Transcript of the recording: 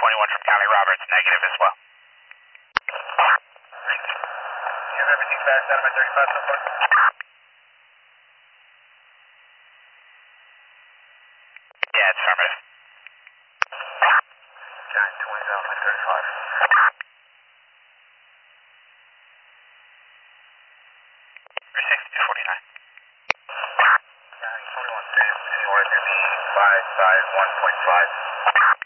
21 from Cali Roberts, negative as well. Thanks. You have everything fast out of my 35 so far? Yeah, it's affirmative. Giant 20s out of my 35. You're 6249. Giant 21 10, anywhere near me, 551.5.